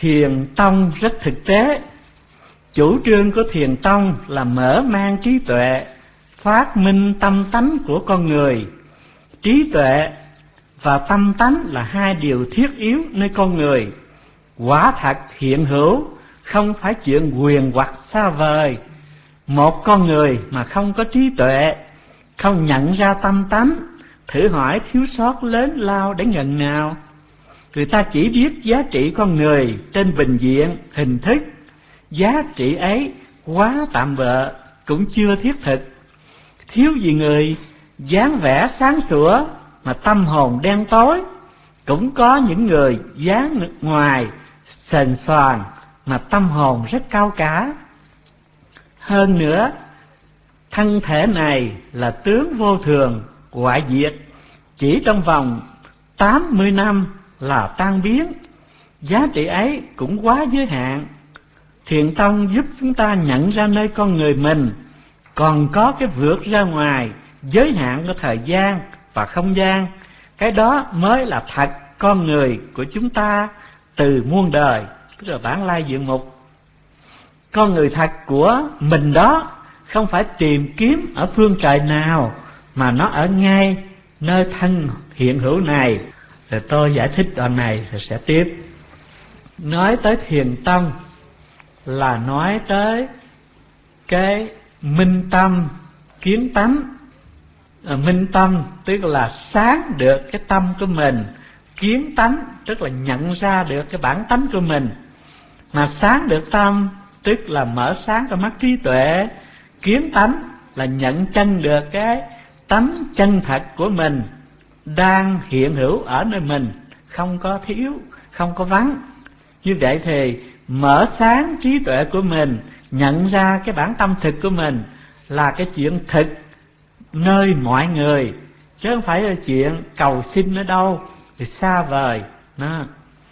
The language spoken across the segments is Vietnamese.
Thiền tông rất thực tế. Chủ trương của Thiền tông là mở mang trí tuệ, phát minh tâm tánh của con người. Trí tuệ và tâm tánh là hai điều thiết yếu nơi con người. Quả thật hiện hữu, không phải chuyện huyền hoặc xa vời. Một con người mà không có trí tuệ, không nhận ra tâm tánh, thử hỏi thiếu sót lớn lao đến ngần nào. Người ta chỉ biết giá trị con người trên bình diện, hình thức. Giá trị ấy quá tạm bợ, cũng chưa thiết thực. Thiếu gì người dáng vẻ sáng sủa mà tâm hồn đen tối. Cũng có những người dáng ngoài sền soàn mà tâm hồn rất cao cả. Hơn nữa, thân thể này là tướng vô thường, hoại diệt, chỉ trong vòng 80 năm là tan biến. Giá trị ấy cũng quá giới hạn. Thiền tông giúp chúng ta nhận ra nơi con người mình còn có cái vượt ra ngoài giới hạn của thời gian và không gian. Cái đó mới là thật con người của chúng ta từ muôn đời, tức là bản lai diện mục. Con người thật của mình đó không phải tìm kiếm ở phương trời nào, mà nó ở ngay nơi thân hiện hữu này. Rồi tôi giải thích đoạn này rồi sẽ tiếp. Nói tới thiền tông là nói tới cái minh tâm kiến tánh. Minh tâm tức là sáng được cái tâm của mình, kiến tánh tức là nhận ra được cái bản tánh của mình. Mà sáng được tâm tức là mở sáng cái mắt trí tuệ, kiến tánh là nhận chân được cái tánh chân thật của mình đang hiện hữu ở nơi mình, không có thiếu, không có vắng. Như vậy thì mở sáng trí tuệ của mình, nhận ra cái bản tâm thực của mình là cái chuyện thực nơi mọi người, chứ không phải là chuyện cầu xin ở đâu thì xa vời đó.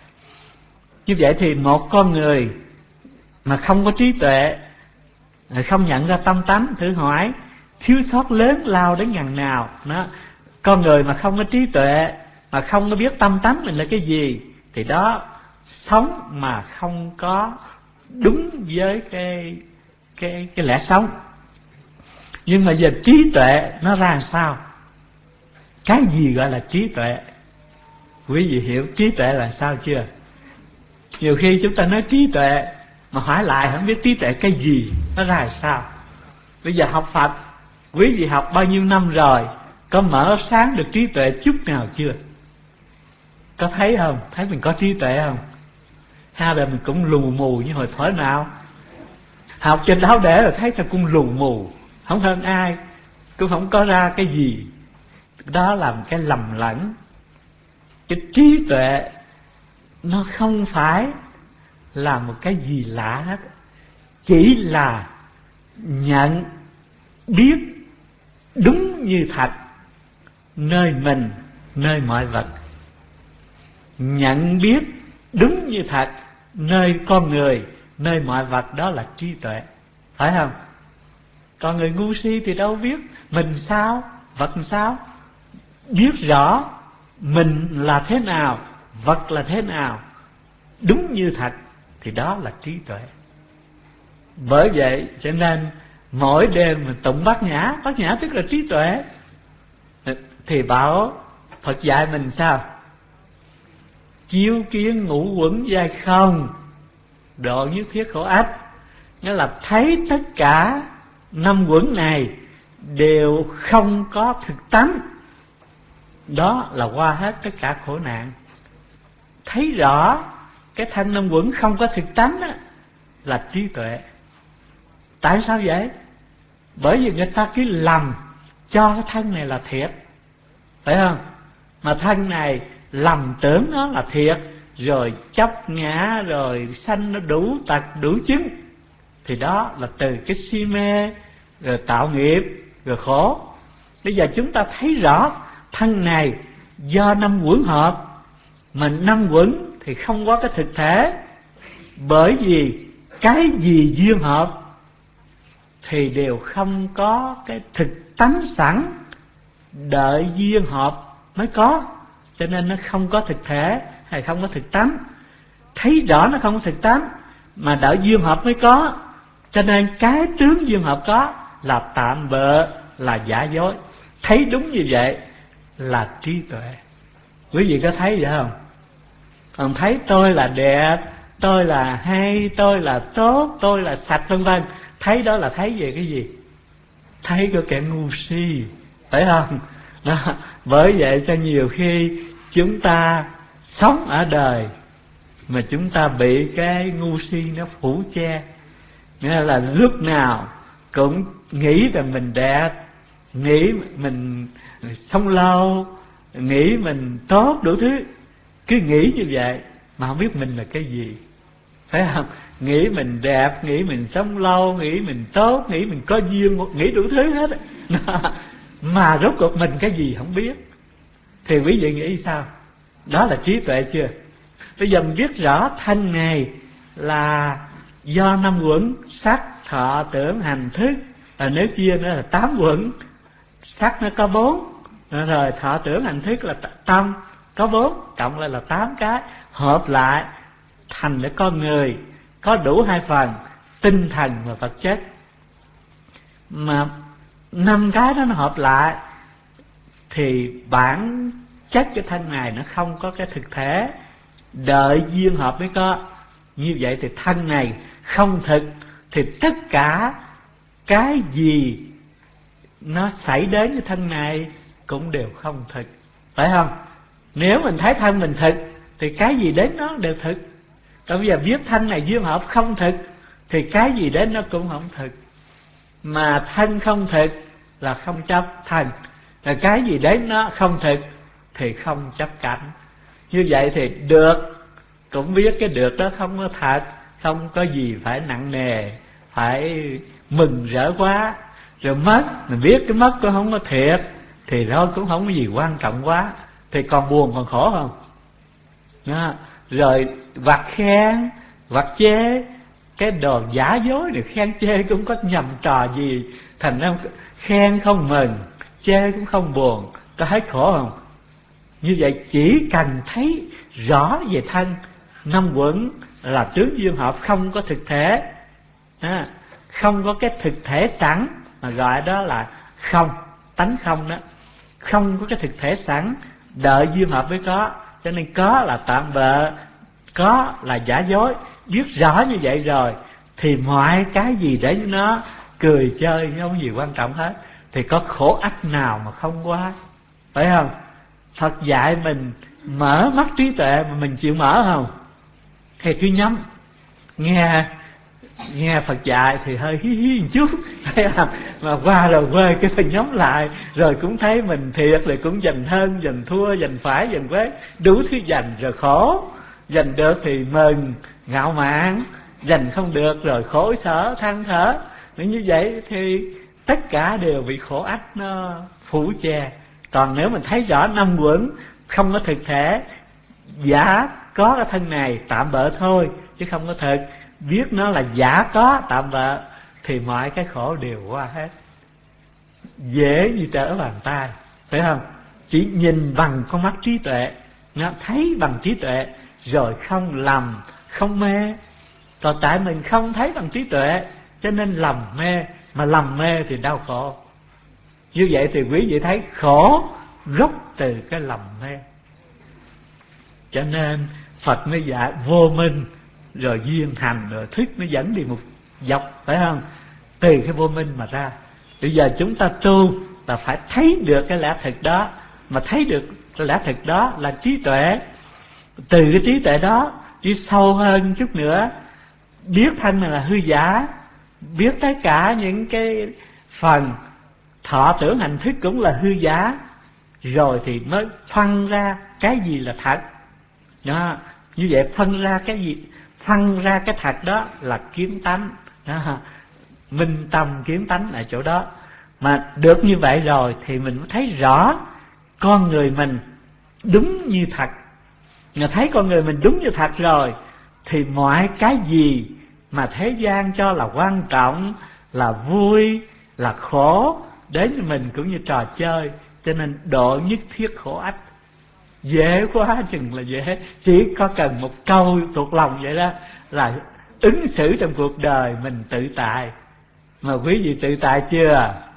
Như vậy thì một con người mà không có trí tuệ, không nhận ra tâm tánh, thử hỏi thiếu sót lớn lao đến ngàn nào đó. Con người mà không có trí tuệ, mà không có biết tâm tánh mình là cái gì, thì đó sống mà không có đúng với cái lẽ sống. Nhưng mà giờ trí tuệ nó ra làm sao? Cái gì gọi là trí tuệ? Quý vị hiểu trí tuệ là sao chưa? Nhiều khi chúng ta nói trí tuệ mà hỏi lại không biết trí tuệ cái gì, nó ra làm sao. Bây giờ học Phật, quý vị học bao nhiêu năm rồi, có mở sáng được trí tuệ chút nào chưa? Có thấy không? Thấy mình có trí tuệ không? Hay là mình cũng lù mù như hồi thuở nào? Học trên Đạo Để rồi thấy sao cũng lù mù, không hơn ai, cũng không có ra cái gì. Đó là một cái lầm lẫn. Cái trí tuệ nó không phải là một cái gì lạ hết, chỉ là nhận biết đúng như thật nơi mình, nơi mọi vật. Nhận biết đúng như thật nơi con người, nơi mọi vật, đó là trí tuệ, phải không? Còn người ngu si thì đâu biết mình sao, vật sao. Biết rõ mình là thế nào, vật là thế nào, đúng như thật, thì đó là trí tuệ. Bởi vậy cho nên mỗi đêm mình tụng bát nhã tức là trí tuệ. Thì bảo Phật dạy mình sao? Chiếu kiến ngũ uẩn giai không, độ nhất thiết khổ ách. Nghĩa là thấy tất cả năm uẩn này đều không có thực tánh, đó là qua hết tất cả khổ nạn. Thấy rõ cái thân năm uẩn không có thực tánh á, là trí tuệ. Tại sao vậy? Bởi vì người ta cứ lầm cho cái thân này là thiệt, phải không? Mà thân này lầm tưởng nó là thiệt, rồi chấp ngã, rồi sanh nó đủ tật đủ chứng, thì đó là từ cái si mê, rồi tạo nghiệp, rồi khổ. Bây giờ chúng ta thấy rõ thân này do năm uẩn hợp, mà năm uẩn thì không có cái thực thể. Bởi vì cái gì duyên hợp thì đều không có cái thực tánh sẵn, đợi duyên hợp mới có, cho nên nó không có thực thể hay không có thực tánh. thấy rõ nó không có thực tánh, mà đợi duyên hợp mới có. Cho nên cái tướng duyên hợp có là tạm bợ, là giả dối. Thấy đúng như vậy là trí tuệ. Quý vị có thấy vậy không? Còn thấy tôi là đẹp, tôi là hay, tôi là tốt, tôi là sạch vân vân, thấy đó là thấy về cái gì? Thấy của kẻ ngu si, phải không? Đó. Bởi vậy cho nhiều khi chúng ta sống ở đời mà chúng ta bị cái ngu si nó phủ che. Nghĩa là lúc nào cũng nghĩ rằng mình đẹp, nghĩ mình sống lâu, nghĩ mình tốt đủ thứ. Cứ nghĩ như vậy mà không biết mình là cái gì, phải không? Nghĩ mình đẹp, nghĩ mình sống lâu, nghĩ mình tốt, nghĩ mình có duyên, nghĩ đủ thứ hết. Mà rốt cuộc mình cái gì không biết. Thì quý vị nghĩ sao? Đó là trí tuệ chưa? Bây giờ mình biết rõ thân này là do 5 quẩn: sắc, thọ, tưởng, hành, thức. Nếu chia nữa là 8 quẩn. Sắc nó có 4, rồi thọ, tưởng, hành, thức là tâm có 4, cộng lại là 8 cái, hợp lại thành để con người, có đủ 2 phần, tinh thần và vật chất. Mà 5 cái đó nó hợp lại thì bản chất cái thân này nó không có cái thực thể, đợi duyên hợp mới có. Như vậy thì thân này không thực, thì tất cả cái gì nó xảy đến với thân này cũng đều không thực, phải không? Nếu mình thấy thân mình thực thì cái gì đến nó đều thực. Còn bây giờ biết thân này duyên hợp không thực thì cái gì đến nó cũng không thực. Mà thân không thực là không chấp thân, là cái gì đến nó không thực thì không chấp cảnh. Như vậy thì được cũng biết cái được đó không có thật, không có gì phải nặng nề, phải mừng rỡ quá. Rồi mất, mình biết cái mất cũng không có thiệt thì thôi cũng không có gì quan trọng quá, thì còn buồn còn khổ không? Đó. Rồi vặt khen, vặt chê, cái đồ giả dối này khen chê cũng có nhầm trò gì, thành ra khen không mừng, chê cũng không buồn, có thấy khổ không? Như vậy chỉ cần thấy rõ về thân, 5 quẩn là tướng duyên hợp không có thực thể, không có cái thực thể sẵn, mà gọi đó là không, tánh không đó. Không có cái thực thể sẵn, đợi duyên hợp mới có. Cho nên có là tạm bợ, có là giả dối. Biết rõ như vậy rồi thì mọi cái gì để nó cười chơi không có gì quan trọng hết. Thì có khổ ách nào mà không qua, phải không? Phật dạy mình mở mắt trí tuệ mà mình chịu mở không? Thì cứ nhắm, nghe Phật dạy thì hơi hí hí một chút, thấy không? Mà qua rồi quê cái mình nhắm lại, rồi cũng thấy mình thiệt, rồi cũng giành hơn, giành thua, giành phải, giành quế, đủ thứ giành, rồi khổ. Giành được thì mừng, ngạo mạn, giành không được rồi khổ sở, than thở. Như vậy thì tất cả đều bị khổ ách nó phủ che. Còn nếu mình thấy rõ 5 quẩn không có thực thể, giả có cái thân này tạm bợ thôi chứ không có thực, biết nó là giả có tạm bợ thì mọi cái khổ đều qua hết, dễ như trở bàn tay, phải không? Chỉ nhìn bằng con mắt trí tuệ, nó thấy bằng trí tuệ rồi không lầm, không mê. Còn tại mình không thấy bằng trí tuệ cho nên lầm mê, mà lầm mê thì đau khổ. Như vậy thì quý vị thấy khổ gốc từ cái lầm mê. Cho nên Phật mới dạy vô minh, rồi duyên hành, rồi thức nó dẫn đi một dọc, phải không? Từ cái vô minh mà ra. Bây giờ chúng ta tu là phải thấy được cái lẽ thực đó. Mà thấy được cái lẽ thực đó là trí tuệ. Từ cái trí tuệ đó đi sâu hơn chút nữa, biết thân này là hư giả, biết tất cả những cái phần thọ tưởng hành thức cũng là hư giả, rồi thì mới phân ra cái gì là thật. Đó. Như vậy phân ra cái gì? Phân ra cái thật đó là kiến tánh đó. Minh tâm kiến tánh ở chỗ đó. Mà được như vậy rồi thì mình mới thấy rõ con người mình đúng như thật. Mà thấy con người mình đúng như thật rồi thì mọi cái gì mà thế gian cho là quan trọng, là vui, là khổ, đến với mình cũng như trò chơi. Cho nên độ nhất thiết khổ ách. Dễ quá chừng là dễ, chỉ có cần một câu thuộc lòng vậy đó là ứng xử trong cuộc đời mình tự tại. Mà quý vị tự tại chưa?